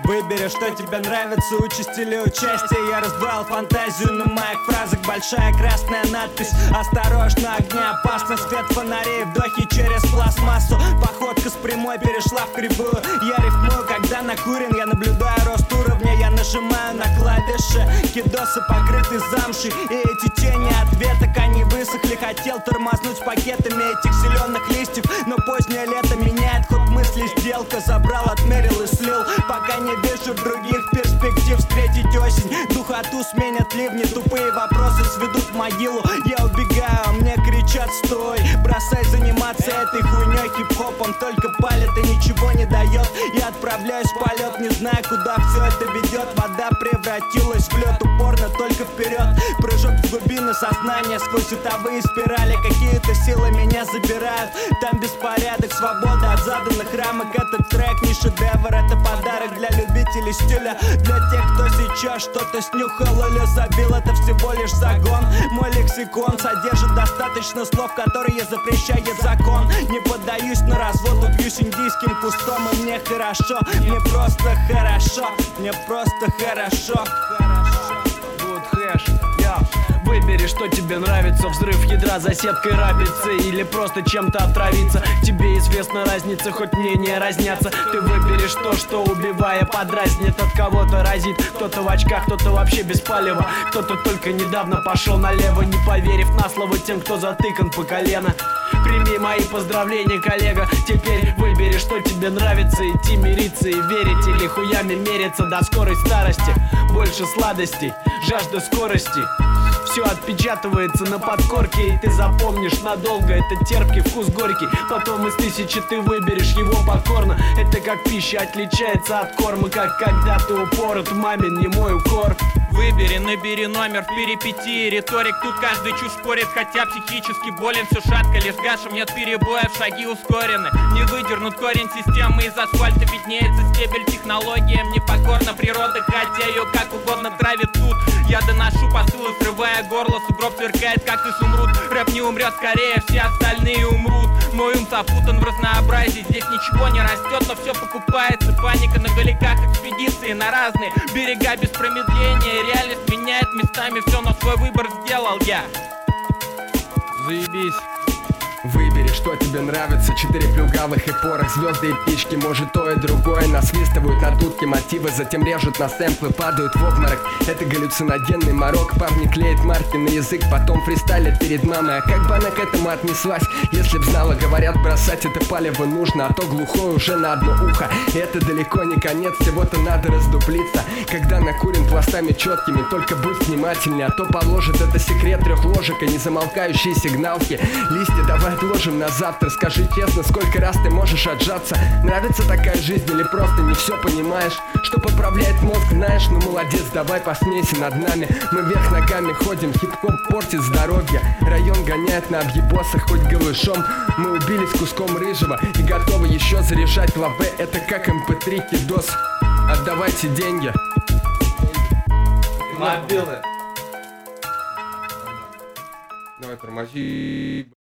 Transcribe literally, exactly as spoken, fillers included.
Выбери, что тебе нравится, участь или участие. Я раздвоил фантазию на моих фразах. Большая красная надпись: осторожно, огня опасно. Свет фонарей, вдохи через пластмассу. Походка с прямой перешла в кривую. Я рифмую, когда накурен. Я наблюдаю рост уровня. Я нажимаю на клавиши. Кидосы покрыты замшей. И эти тени от веток, они высохли. Хотел тормознуть пакетами этих зеленых листьев, но позднее лето меняет ход мысли. Сделка забрал, отмерил и слил. Пока не вижу других перспектив встретить осень. Духоту сменят ливни, тупые вопросы сведут в могилу. Я убегаю, а мне кричат: стой, бросай заниматься этой хуйней. Хип-хопом только палит и ничего не дает. Я отправляюсь в полет, не знаю, куда все это ведет. Вода превратилась в лед, упорно только вперед. Прыжок в глубины сознания сквозь световые спирали. Какие-то силы меня забирают. Там беспорядок, свобода от заданных рамок. Этот трек не шедевр, это подарок для любителей стиля. Для тех, кто сейчас что-то снюхал или забил. Это всего лишь загон. Мой лексикон содержит достаточно слов, которые запрещает закон. Не поддаюсь на развод, убьюсь индийским кустом. И мне хорошо, мне просто хорошо. Мне просто хорошо. Good hash, yeah. Выбери, что тебе нравится: взрыв ядра за сеткой рабицы или просто чем-то отравиться. Тебе известна разница, хоть мнения разнятся. Ты выберешь то, что, убивая, подразнит. От кого-то разит, кто-то в очках, кто-то вообще без палева. Кто-то только недавно пошел налево, не поверив на слово тем, кто затыкан по колено. Прими мои поздравления, коллега. Теперь выбери, что тебе нравится: идти мириться и верить, или хуями мериться до скорой старости. Больше сладостей, жажда скорости. Все отпечатывается на подкорке, и ты запомнишь надолго. Это терпкий вкус горький. Потом из тысячи ты выберешь его покорно. Это как пища отличается от корма, как когда ты упорот, мамин не мой укор. Выбери, набери номер в перипетии. Риторик, тут каждый чушь спорит, хотя психически болен. Все шатко, лишь гашем, нет перебоев, шаги ускорены. Не выдернут корень системы, из асфальта виднеется стебель. Технологиям непокорна природа, хотя ее как угодно травит тут. Я доношу посылы, срывая горло, сугроб сверкает, как изумруд. Рэп не умрет скорее, все остальные умрут. Мой ум запутан в разнообразии, здесь ничего не растет, но все покупается. Паника на галиках, экспедиции на разные берега без промедления. Реальность меняет местами все, но свой выбор сделал я. Заебись. Выбери, что тебе нравится: четыре плюгавых и порох, звезды и птички. Может, то и другое насвистывают на дудки мотивы, затем режут на сэмплы, падают в обморок. Это галлюциногенный морок. Парни клеят марки на язык, потом фристайлят перед мамой. А как бы она к этому отнеслась, если б знала? Говорят, бросать это палево нужно, а то глухое уже на одно ухо. И это далеко не конец, всего-то надо раздуплиться. Когда накурен пластами четкими, только будь внимательнее, а то положит это секрет трех ложек и незамолкающие сигналки. Листья давай отложим на завтра. Скажи честно, сколько раз ты можешь отжаться? Нравится такая жизнь или просто не все понимаешь? Что поправляет мозг, знаешь? Ну молодец, давай посмейся над нами. Мы вверх ногами ходим, хип-хоп портит здоровье. Район гоняет на объебосах, хоть голышом. Мы убились куском рыжего и готовы еще заряжать лаве. Это как эм пэ три кидос. Отдавайте деньги. Мобилы. Давай тормози.